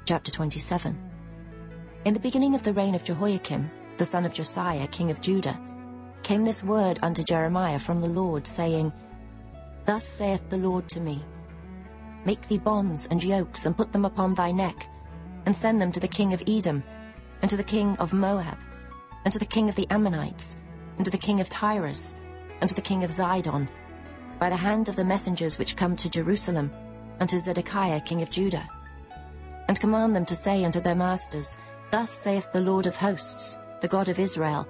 Chapter 27. In the beginning of the reign of Jehoiakim, the son of Josiah, king of Judah, came this word unto Jeremiah from the Lord, saying, Thus saith the Lord to me, Make thee bonds and yokes, and put them upon thy neck, and send them to the king of Edom, and to the king of Moab, and to the king of the Ammonites, and to the king of Tyrus, and to the king of Zidon, by the hand of the messengers which come to Jerusalem, unto Zedekiah king of Judah. And command them to say unto their masters, Thus saith the Lord of hosts, the God of Israel,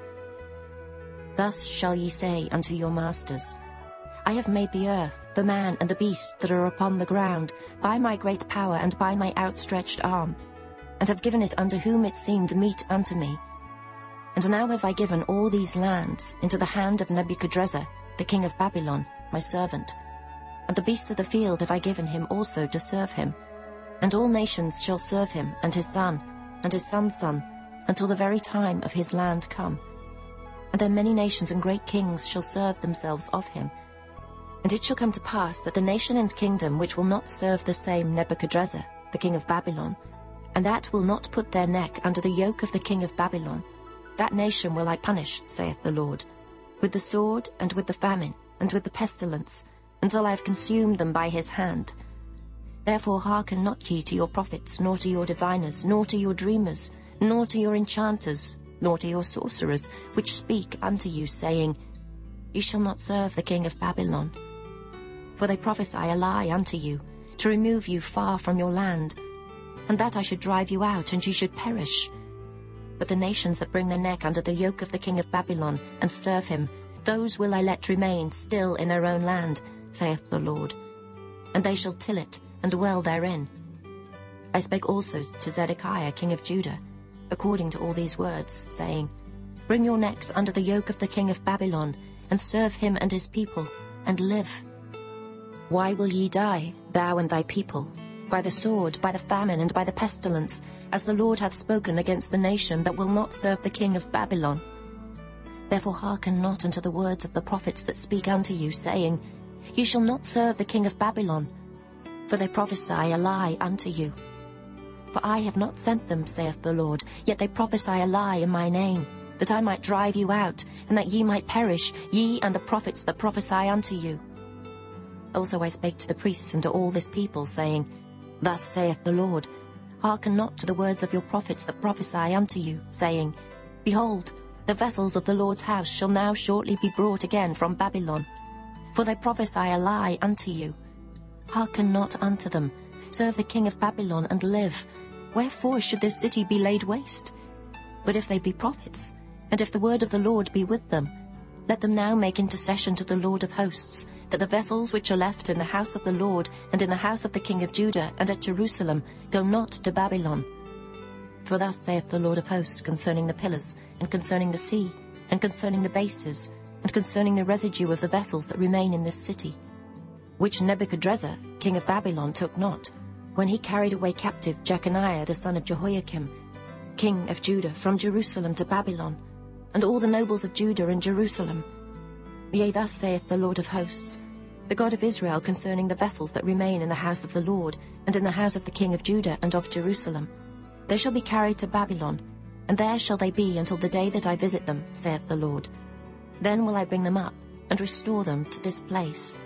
Thus shall ye say unto your masters, I have made the earth, the man, and the beast that are upon the ground, by my great power and by my outstretched arm, and have given it unto whom it seemed meet unto me. And now have I given all these lands into the hand of Nebuchadrezzar, the king of Babylon, my servant. And the beasts of the field have I given him also to serve him. And all nations shall serve him, and his son, and his son's son, until the very time of his land come. And then many nations and great kings shall serve themselves of him. And it shall come to pass that the nation and kingdom which will not serve the same Nebuchadrezzar, the king of Babylon, and that will not put their neck under the yoke of the king of Babylon, that nation will I punish, saith the Lord, with the sword, and with the famine, and with the pestilence, until I have consumed them by his hand. Therefore hearken not ye to your prophets, nor to your diviners, nor to your dreamers, nor to your enchanters, nor to your sorcerers, which speak unto you, saying, Ye shall not serve the king of Babylon. For they prophesy a lie unto you, to remove you far from your land, and that I should drive you out, and ye should perish. But the nations that bring their neck under the yoke of the king of Babylon, and serve him, those will I let remain still in their own land, saith the Lord. And they shall till it, and dwell therein. I spake also to Zedekiah king of Judah, according to all these words, saying, Bring your necks under the yoke of the king of Babylon, and serve him and his people, and live. Why will ye die, thou and thy people? By the sword, by the famine, and by the pestilence, as the Lord hath spoken against the nation that will not serve the king of Babylon. Therefore hearken not unto the words of the prophets that speak unto you, saying, Ye shall not serve the king of Babylon, for they prophesy a lie unto you. For I have not sent them, saith the Lord, yet they prophesy a lie in my name, that I might drive you out, and that ye might perish, ye and the prophets that prophesy unto you. Also I spake to the priests and to all this people, saying, Thus saith the Lord, Hearken not to the words of your prophets that prophesy unto you, saying, Behold, the vessels of the Lord's house shall now shortly be brought again from Babylon. For they prophesy a lie unto you. Hearken not unto them. Serve the king of Babylon, and live. Wherefore should this city be laid waste? But if they be prophets, and if the word of the Lord be with them, let them now make intercession to the Lord of hosts, that the vessels which are left in the house of the Lord, and in the house of the king of Judah, and at Jerusalem, go not to Babylon. For thus saith the Lord of hosts concerning the pillars, and concerning the sea, and concerning the bases, and concerning the residue of the vessels that remain in this city, which Nebuchadrezzar, king of Babylon, took not, when he carried away captive Jeconiah the son of Jehoiakim, king of Judah, from Jerusalem to Babylon, and all the nobles of Judah and Jerusalem. Yea, thus saith the Lord of hosts, the God of Israel, concerning the vessels that remain in the house of the Lord, and in the house of the king of Judah and of Jerusalem. They shall be carried to Babylon, and there shall they be until the day that I visit them, saith the Lord. Then will I bring them up, and restore them to this place.